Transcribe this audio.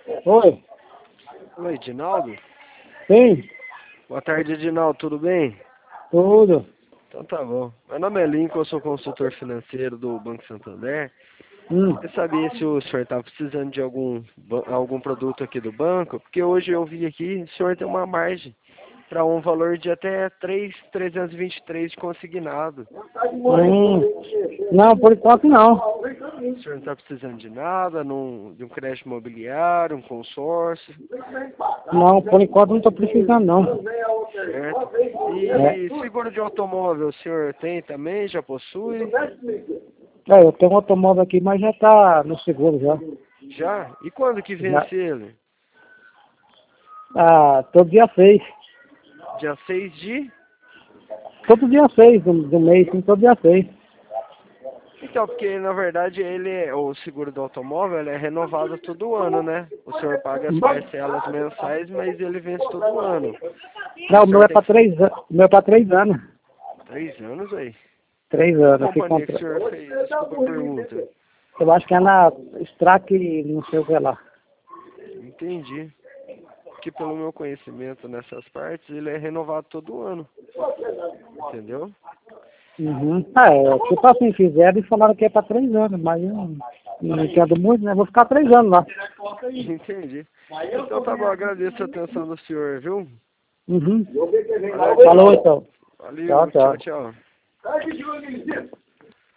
Oi, Oi, Edinaldo? sim, Boa tarde, Edinaldo, tudo bem? tudo. Então tá bom. Meu nome é Lincoln, eu sou consultor financeiro do Banco Santander. Hum. Eu sabia se o senhor estava precisando de algum produto aqui do banco, porque hoje eu vi aqui, o senhor tem uma margem para um valor de até 3.323 de consignado. Não, por enquanto não. O senhor não está precisando de nada, de um crédito imobiliário, um consórcio, Não, por enquanto não estou precisando não. certo? É. E seguro de automóvel, o senhor tem também? Já possui? Eu tenho um automóvel aqui, mas já está no seguro já. Já? E quando que Já. vence ele? Todo dia 6. Dia 6 de... Todo dia 6 do mês, sim, todo dia 6. Então, porque na verdade o seguro do automóvel ele é renovado todo ano, né? O senhor paga as parcelas mensais, mas ele vence todo ano. Não, O o meu senhor é tem para que... 3 anos. O meu é para 3 anos. 3 anos aí? 3 Qual anos. Aqui companhia que o contra... senhor fez? Desculpa a pergunta. Eu acho que é na Strack, não sei o que lá. Entendi. Porque pelo meu conhecimento nessas partes, ele é renovado todo ano. Entendeu? Uhum. Tipo assim, fizeram e falaram que é para 3 anos, mas eu não entendo muito, né? Vou ficar 3 anos lá. Entendi. Então tá bom, agradeço a atenção do senhor, viu? Uhum. Valeu, Falou Edinaldo. então. Tchau, Valeu, tchau, tchau. tchau.